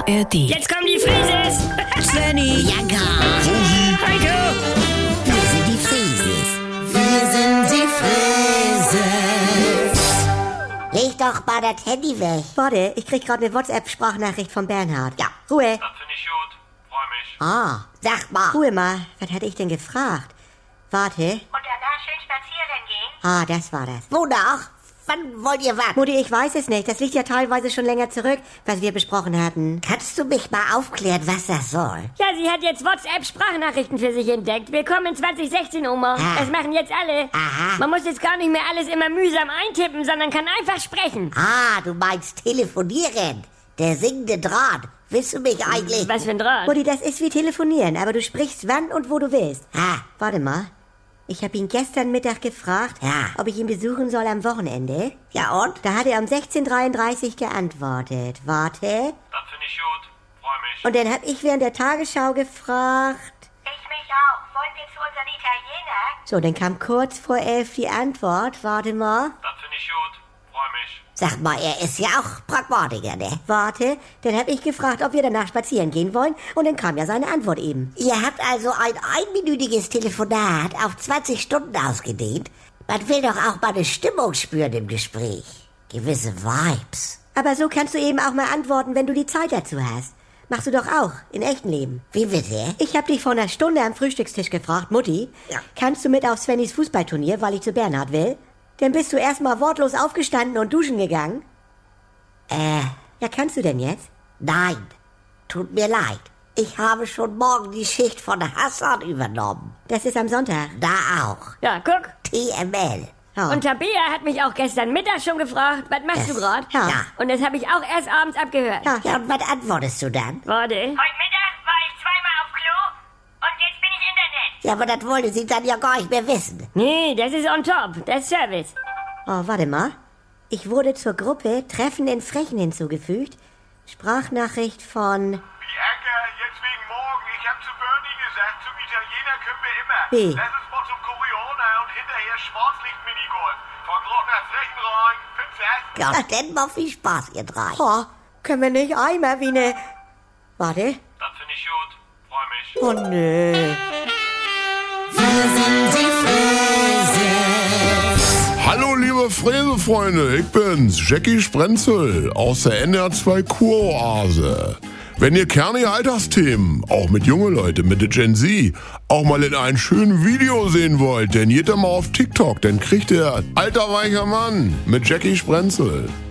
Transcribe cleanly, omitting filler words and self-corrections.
ARD. Jetzt kommen die Frises! Svenny, Ja, gar. Heiko! Wir sind die Frieses. wir sind die Frises. Leg doch mal das Handy weg. Warte, ich krieg gerade eine WhatsApp-Sprachnachricht von Bernhard. Ja. Ruhe. Das finde ich gut. Freu mich. Ah, Sag mal. Ruhe mal. Was hätte ich denn gefragt? Warte. Und danach schön spazieren gehen? Ah, das war das. Wonach? Wann wollt ihr warten? Mutti, ich weiß es nicht. Das liegt ja teilweise schon länger zurück, was wir besprochen hatten. Kannst du mich mal aufklären, was das soll? Ja, sie hat jetzt WhatsApp-Sprachnachrichten für sich entdeckt. Willkommen in 2016, Oma. Ah. Das machen jetzt alle. Aha. Man muss jetzt gar nicht mehr alles immer mühsam eintippen, sondern kann einfach sprechen. Ah, du meinst telefonieren. Der singende Draht. Willst du mich eigentlich? Was für ein Draht. Mutti, das ist wie telefonieren, aber du sprichst wann und wo du willst. Ah, Warte mal. Ich habe ihn gestern Mittag gefragt, Ja. ob ich ihn besuchen soll am Wochenende. ja und? Da hat er um 16:33 geantwortet. Warte. Das finde ich gut. Freu mich. Und dann habe ich während der Tagesschau gefragt. Ich mich auch. Wollen wir zu unseren Italiener? So, dann kam kurz vor 11 die Antwort. Warte mal. Das finde ich gut. Freu mich. Sag mal, er ist ja auch Pragmatiker, ne? Warte. Dann habe ich gefragt, ob wir danach spazieren gehen wollen. Und dann kam ja seine Antwort eben. Ihr habt also ein einminütiges Telefonat auf 20 Stunden ausgedehnt. Man will doch auch mal eine Stimmung spüren im Gespräch. Gewisse Vibes. Aber so kannst du eben auch mal antworten, wenn du die Zeit dazu hast. Machst du doch auch, in echten Leben. Wie bitte? Ich habe dich vor einer Stunde am Frühstückstisch gefragt, Mutti, Ja. kannst du mit auf Svennys Fußballturnier, weil ich zu Bernhard will? Dann bist du erstmal wortlos aufgestanden und duschen gegangen. Ja, kannst du denn jetzt? Nein. Tut mir leid. Ich habe schon morgen die Schicht von Hassan übernommen. Das ist am Sonntag. Da auch. Ja, guck. TML. Ja. Und Tabea hat mich auch gestern Mittag schon gefragt, was machst du gerade? Ja. Ja. Und das habe ich auch erst abends abgehört. Ja. Ja, und was antwortest du dann? Warte. Heute Mittag war ich zweimal auf Klo und jetzt bin ich Internet. Ja, aber das wollte sie dann ja gar nicht mehr wissen. Nee, das ist on top. Das ist Service. Oh, warte mal. Ich wurde zur Gruppe Treffen in Frechen hinzugefügt. Sprachnachricht von... Bianca, jetzt wegen morgen. Ich habe zu Bernie gesagt, zum Italiener können wir immer. Wie? Lass uns mal zum Coriolis und hinterher Schwarzlicht-Minigolf. Von Grot nach Frechen rein. Princess. Ja, dann mal viel Spaß, ihr drei. Oh, können wir nicht einmal wie eine... Warte. Das finde ich gut. Freu mich. Oh, nö. Wir sind die Frises. Hallo liebe Fräsefreunde, ich bin's, Jackie Sprenzel aus der NR2 Kuroase. Wenn ihr kernige Alltagsthemen, auch mit junge Leute, mit der Gen Z, auch mal in einem schönen Video sehen wollt, dann geht ihr mal auf TikTok, dann kriegt ihr Alter weicher Mann mit Jackie Sprenzel.